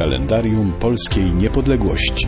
Kalendarium Polskiej Niepodległości.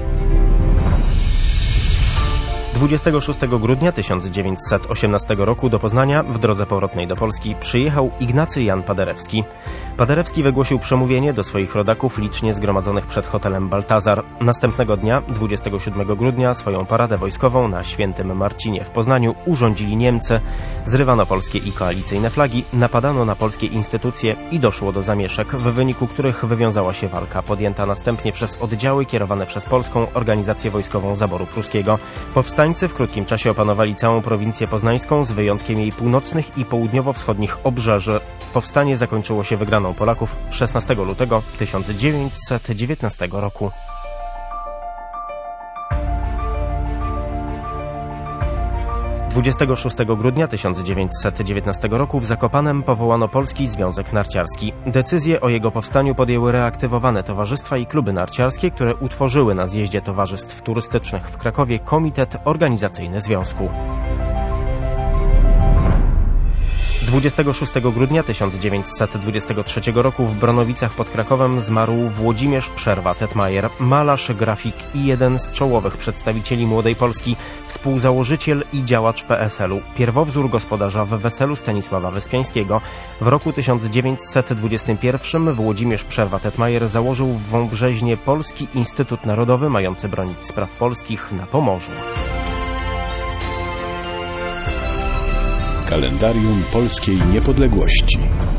26 grudnia 1918 roku do Poznania w drodze powrotnej do Polski przyjechał Ignacy Jan Paderewski. Paderewski wygłosił przemówienie do swoich rodaków licznie zgromadzonych przed hotelem Baltazar. Następnego dnia, 27 grudnia, swoją paradę wojskową na Świętym Marcinie w Poznaniu urządzili Niemcy. Zrywano polskie i koalicyjne flagi, napadano na polskie instytucje i doszło do zamieszek, w wyniku których wywiązała się walka, podjęta następnie przez oddziały kierowane przez Polską Organizację Wojskową Zaboru Pruskiego. Powstańcy w krótkim czasie opanowali całą prowincję poznańską z wyjątkiem jej północnych i południowo-wschodnich obrzeży. Powstanie zakończyło się wygraną Polaków 16 lutego 1919 roku. Dwudziestego 6 grudnia 1919 roku w Zakopanem powołano Polski Związek Narciarski. Decyzję o jego powstaniu podjęły reaktywowane towarzystwa i kluby narciarskie, które utworzyły na zjeździe towarzystw turystycznych w Krakowie Komitet Organizacyjny Związku. 26 grudnia 1923 roku w Bronowicach pod Krakowem zmarł Włodzimierz Przerwa-Tetmajer, malarz, grafik i jeden z czołowych przedstawicieli Młodej Polski, współzałożyciel i działacz PSL-u, pierwowzór gospodarza w Weselu Stanisława Wyspiańskiego. W roku 1921 Włodzimierz Przerwa-Tetmajer założył w Wąbrzeźnie Polski Instytut Narodowy mający bronić spraw polskich na Pomorzu. Kalendarium Polskiej Niepodległości.